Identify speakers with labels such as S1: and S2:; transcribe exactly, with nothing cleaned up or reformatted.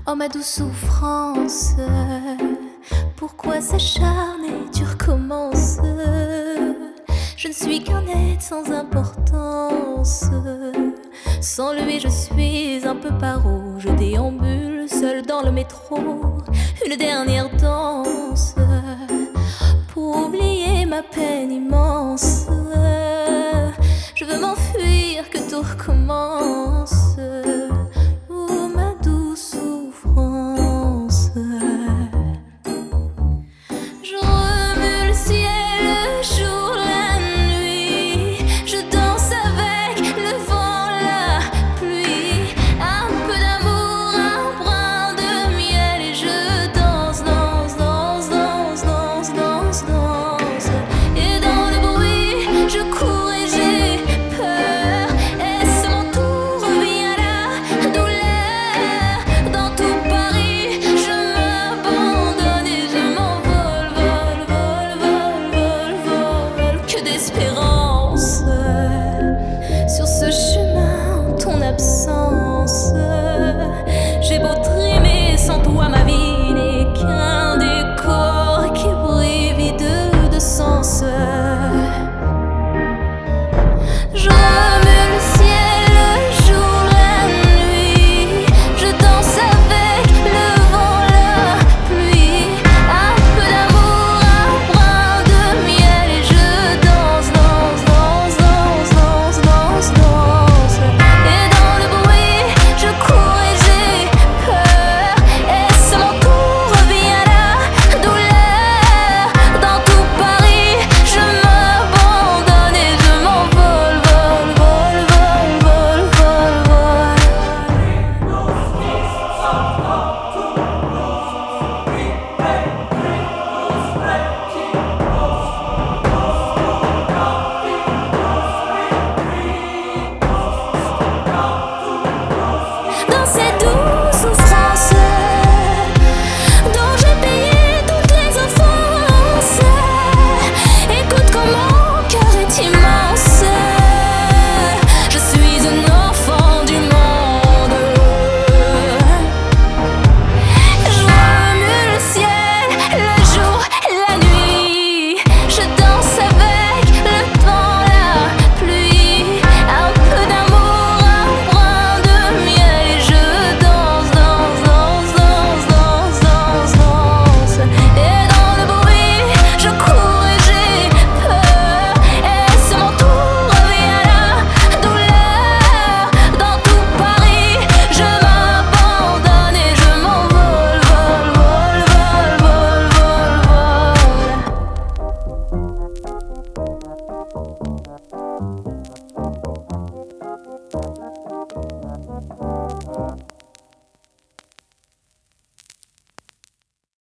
S1: Oh ma douce souffrance, pourquoi s'acharner, tu recommences? Je ne suis qu'un être sans importance. Sans lui je suis un peu paro. Je déambule seul dans le métro. Une dernière danse pour oublier ma peine immense. Je veux m'enfuir, que tout recommence. Oh ma douce souffrance. Je remue le ciel, le jour, la nuit. Je danse avec le vent, la pluie. Un peu d'amour, un brin de miel. Et je danse, danse, danse, danse, danse, danse, danse. Et dans le bruit, je cours et j'ai peur. Est-ce mon tour, revient la douleur. Dans tout Paris, je m'abandonne et je m'envole, vol, vol, vol, vol, vol. Que d'espérance sur ce chemin en ton absence. J'ai beau trimer, sans toi ma vie n'est qu'un décor qui brille vide de sens. Je remue le ciel, le jour, la nuit. Je danse avec le vent, la pluie. Un peu d'amour, un brin de miel. Et je danse, danse, danse, danse, danse, danse, danse. Et dans le bruit, je cours et j'ai peur. Est-ce mon tour, revient la douleur. Dans tout Paris, je m'abandonne et je m'envole, vol, vol, vol, vol, vol, vol. Dans cette